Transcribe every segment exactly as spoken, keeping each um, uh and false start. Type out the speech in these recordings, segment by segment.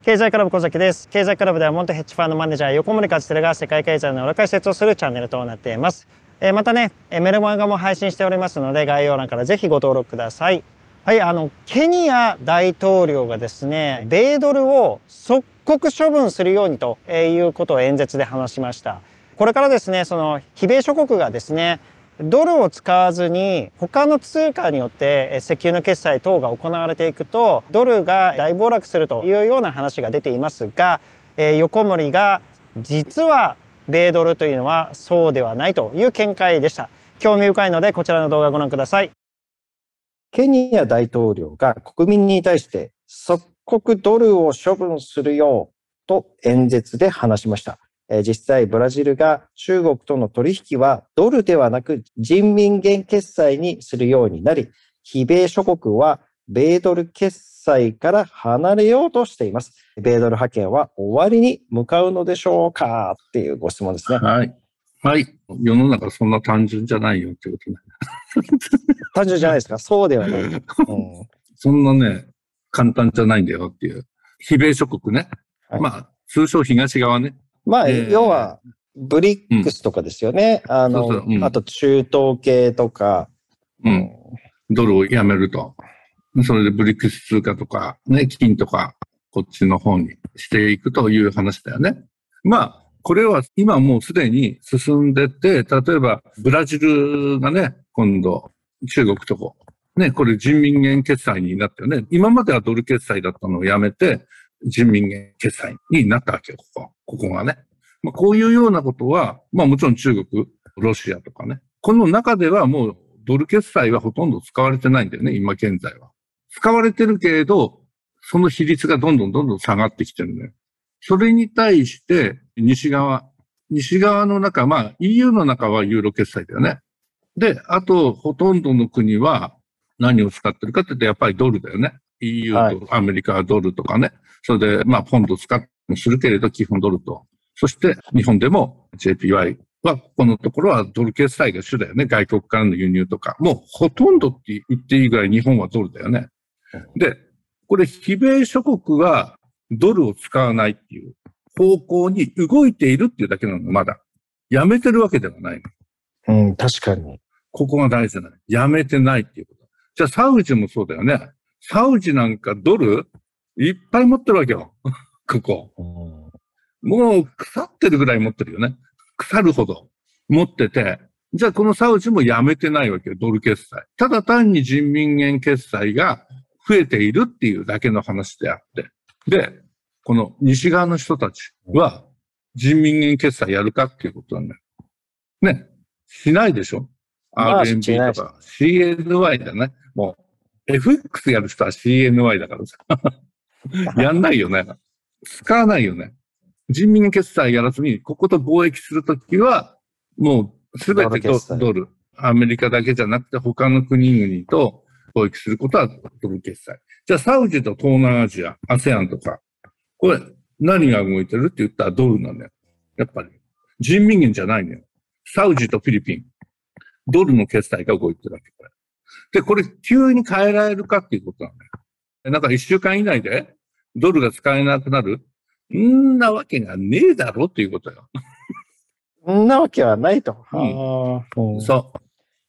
経済クラブ小崎です。経済クラブでは元ヘッジファンドマネージャー横森勝輝が世界経済の裏解説をするチャンネルとなっています。えー、またね、メルマガも配信しておりますので、概要欄からぜひご登録ください。はい、あの、ケニア大統領がですね、米ドルを即刻処分するようにということを演説で話しました。これからですね、その、非米諸国がですね、ドルを使わずに他の通貨によって石油の決済等が行われていくとドルが大暴落するというような話が出ていますが、えー、横森が実は米ドルというのはそうではないという見解でした。興味深いのでこちらの動画をご覧ください。 ケニア大統領が国民に対して即刻ドルを処分するようと演説で話しました。実際ブラジルが中国との取引はドルではなく人民元決済にするようになり、非米諸国は米ドル決済から離れようとしています。米ドル覇権は終わりに向かうのでしょうかっていうご質問ですね。 はい。はい。世の中そんな単純じゃないよってことね。 単純じゃないですか。そうではない。うん、 そんなね、簡単じゃないんだよっていう。非米諸国ね。はい、まあ、通称東側ね。 まあ、えー、要は、ブリックスとかですよね。うん、あの、そうそう、うん、あと中東系とか。 うん。ドルをやめると。それでブリックス通貨とか、ね、金とか、こっちの方にしていくという話だよね。まあ、これは今もうすでに進んでて、例えば、ブラジルがね、今度、中国とこ、ね、これ人民元決済になったよね。今まではドル決済だったのをやめて、人民元決済になったわけよ、ここ。ここがね。まあ、こういうようなことは、まあもちろん中国、ロシアとかね。この中ではもうドル決済はほとんど使われてないんだよね、今現在は。使われてるけれど、その比率がどんどんどんどん下がってきてるね。それに対して、西側、西側の中、まあ イーユー の中はユーロ決済だよね。で、あと、ほとんどの国は何を使ってるかって言うと、やっぱりドルだよね。イーユー とアメリカはドルとかね。はい、それで、まあ、ポンド使ってもするけれど、基本ドルと。そして、日本でも ジェーピーワイ は、ここのところはドル決済が主だよね。外国からの輸入とか。もう、ほとんどって言っていいぐらい日本はドルだよね。で、これ、非米諸国はドルを使わないっていう方向に動いているっていうだけなの、まだ。やめてるわけではないの。うん、確かに。 ここが大事なの。やめてないっていうこと。じゃあ、サウジもそうだよね。サウジなんかドルいっぱい持ってるわけよ。ここ。もう腐ってるぐらい持ってるよね。腐るほど持ってて。じゃあこのサウジもやめてないわけよ。ドル決済。ただ単に人民元決済が増えているっていうだけの話であって。で、この西側の人たちは人民元決済やるかっていうことなんだよ。ね。しないでしょ。アールエヌビー とか シーエヌワイ だね。もう エフエックス やる人は シーエヌワイ だからさ。やんないよね。使わないよね。人民元決済やらずに、ここと貿易するときは、もうすべてドル。アメリカだけじゃなくて他の国々と貿易することはドル決済。じゃあサウジと東南アジア、アセアン とか、これ何が動いてるって言ったらドルなんだよ。やっぱり。人民元じゃないのよ。サウジとフィリピン。ドルの決済が動いてるわけ。これで、これ急に変えられるかっていうことなんだよ。なんか一週間以内でドルが使えなくなるんなわけがねえだろっていうことよ。 んなわけはないと。 うん、そう。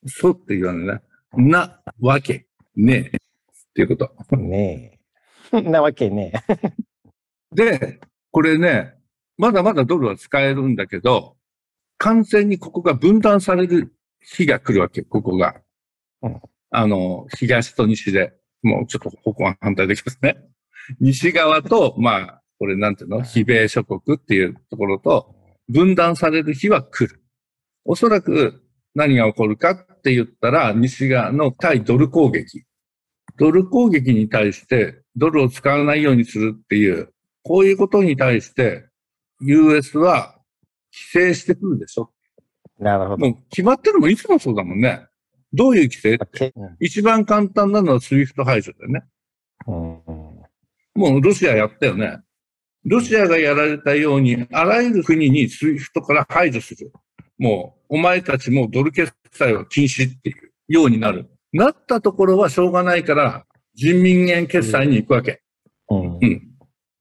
そうって言わないね。なわけねえっていうこと。 ねえ。なわけねえ。 で、これね、まだまだドルは使えるんだけど、完全にここが分断される日が来るわけ、ここが。うん、あの、東と西で。もうちょっと方向は反対できますね。西側と、まあ、これなんていうの、非米諸国っていうところと分断される日は来る。おそらく何が起こるかって言ったら、西側の対ドル攻撃。ドル攻撃に対してドルを使わないようにするっていう、こういうことに対して ユーエス は規制してくるでしょ。 なるほど。 もう決まってるのもいつもそうだもんね。どういう規制って、うん、一番簡単なのはスイフト排除だよね。うん、もうロシアやったよね。ロシアがやられたように、あらゆる国にスイフトから排除する。もう、お前たちもドル決済は禁止っていうようになる。なったところはしょうがないから、人民元決済に行くわけ。うん。うん。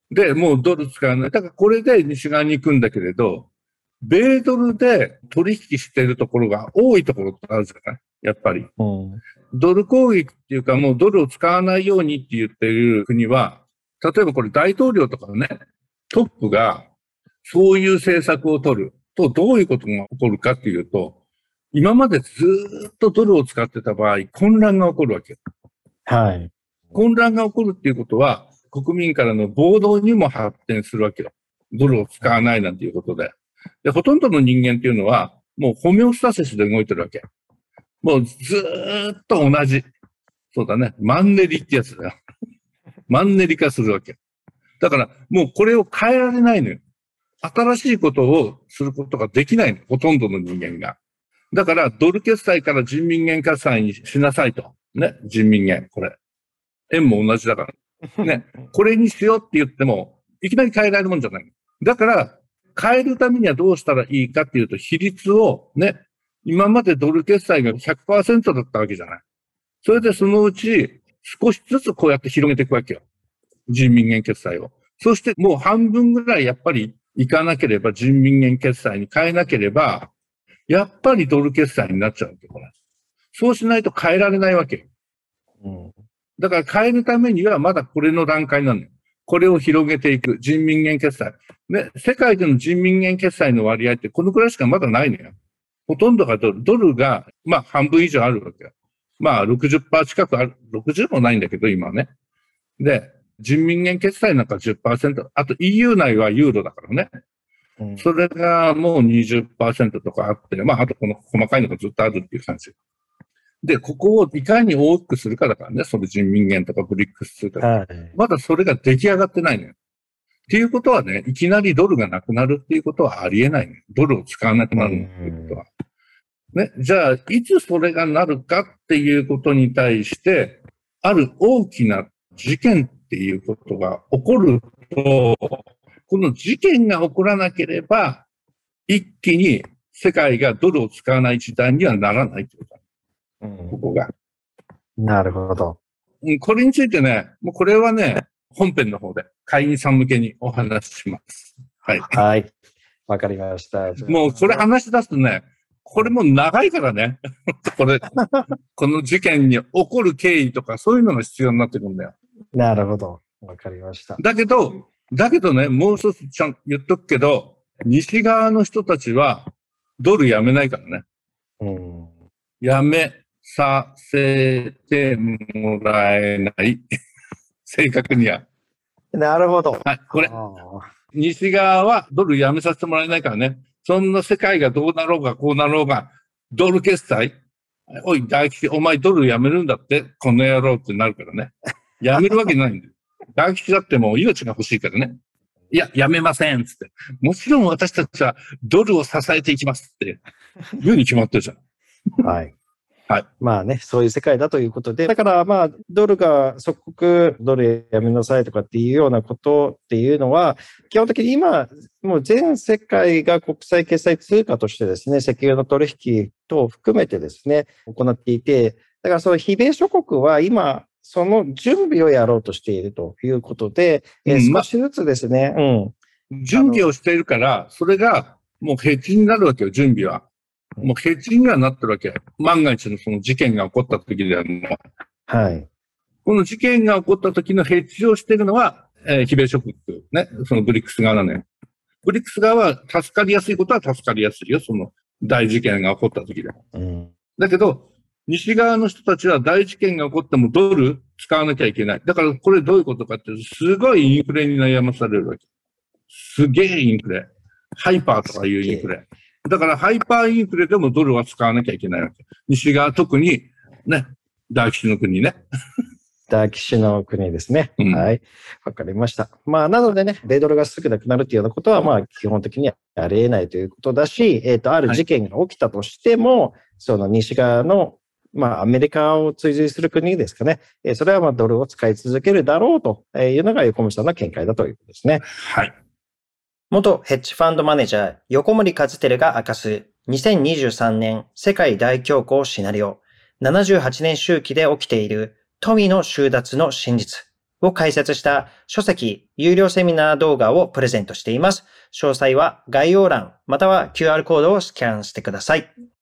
で、もうドル使わない。だからこれで西側に行くんだけれど、米ドルで取引しているところが多いところってあるじゃないやっぱり。 うん、 ドル攻撃っていうかもうドルを使わないようにって言っている国は、例えばこれ大統領とかね、トップがそういう政策を取るとどういうことが起こるかっていうと、今までずーっとドルを使ってた場合、混乱が起こるわけ。 はい。 混乱が起こるっていうことは、国民からの暴動にも発展するわけよ。ドルを使わないなんていうことで。で、ほとんどの人間っていうのは、もうホメオスタシスで動いてるわけ。もうずーっと同じ。そうだね。マンネリってやつだよ。マンネリ化するわけ。だから、もうこれを変えられないのよ。新しいことをすることができないの。ほとんどの人間が。だから、ドル決済から人民元決済にしなさいと。ね。人民元。これ。円も同じだから。ね。これにしようって言っても、いきなり変えられるもんじゃない。だから、変えるためにはどうしたらいいかっていうと、比率をね、今までドル決済が ひゃくパーセント だったわけじゃない。それでそのうち少しずつこうやって広げていくわけよ。人民元決済を。そしてもう半分ぐらいやっぱりいかなければ人民元決済に変えなければ、やっぱりドル決済になっちゃうわけ、これ。そうしないと変えられないわけよ。 うん、 だから変えるためにはまだこれの段階なのよ。これを広げていく。人民元決済。ね、世界での人民元決済の割合ってこのくらいしかまだないのよ。ほとんどがドル。ドルが、まあ半分以上あるわけよ。まあ ろくじゅっパーセント 近くある。ろくじゅうもないんだけど、今はね。で、人民元決済なんか じゅっパーセント。あと イーユー 内はユーロだからね。うん、それがもう にじゅっパーセント とかあって、まああとこの細かいのがずっとあるっていう感じ。で、ここをいかに大きくするかだからね。その人民元とかブリックス通貨とか、はい。まだそれが出来上がってないのよ。っていうことはね、いきなりドルがなくなるっていうことはありえないのよ。ドルを使わなくなるっていうことは。ね、じゃあ、いつそれがなるかっていうことに対して、ある大きな事件っていうことが起こると、この事件が起こらなければ、一気に世界がドルを使わない時代にはならないってことだ。うん、ここが。 なるほど。 これについてね、もうこれはね、本編の方で会員さん向けにお話しします。はい。 はい。わかりました。 もうこれ話し出すとね、これも長いからね。これ、この事件に起こる経緯とかそういうのが必要になってくるんだよ。 なるほど。わかりました。 だけど、だけどね、もう一つちゃん言っとくけど、西側の人たちはドルやめないからね。うん、やめさせてもらえない。正確には。 なるほど。 はい、これ。西側はドルやめさせてもらえないからね。そんな世界がどうなろうがこうなろうが、ドル決済おい、大吉、お前ドルやめるんだって、この野郎ってなるからね。やめるわけないんだよ。大吉だってもう命が欲しいからね。いや、やめませんつって。もちろん私たちはドルを支えていきますって言うに決まってるじゃん。 はい。 はい。 まあね、そういう世界だということで、だからまあ、ドルが即刻ドルやめなさいとかっていうようなことっていうのは、基本的に今、もう全世界が国際決済通貨としてですね、石油の取引等を含めてですね、行っていて、だからその非米諸国は今、その準備をやろうとしているということで、うん、少しずつですね、 うん。準備をしているから、それがもうヘッジになるわけよ、準備は。もうヘッジにはなってるわけ。万が一のその事件が起こった時ではもう。 はい。 この事件が起こった時のヘッジをしているのは、えー、非米諸国、ね、そのブリックス側なのよ。ブリックス側は助かりやすいことは助かりやすいよ、その大事件が起こった時でも。うん、だけど、西側の人たちは大事件が起こってもドル使わなきゃいけない。だからこれどういうことかって、すごいインフレに悩まされるわけ。すげえインフレ。ハイパーとかいうインフレ。だからハイパーインフレでもドルは使わなきゃいけないわけ。西側、特にね、大吉の国ね。 大吉の国ですね。うん、はい。わかりました。まあ、なのでね、米ドルがすぐなくなるっていうようなことは、まあ、基本的にはありえないということだし、えっと、ある事件が起きたとしても、はい、その西側の、まあ、アメリカを追随する国ですかね。それはまあ、ドルを使い続けるだろうというのが横森さんの見解だということですね。 はい。 元ヘッジファンドマネージャー、横森和輝が明かすにせんにじゅうさんねん世界大恐慌シナリオ、ななじゅうはちねん周期で起きている富の収奪の真実を解説した書籍、有料セミナー動画をプレゼントしています。詳細は概要欄または キューアール コードをスキャンしてください。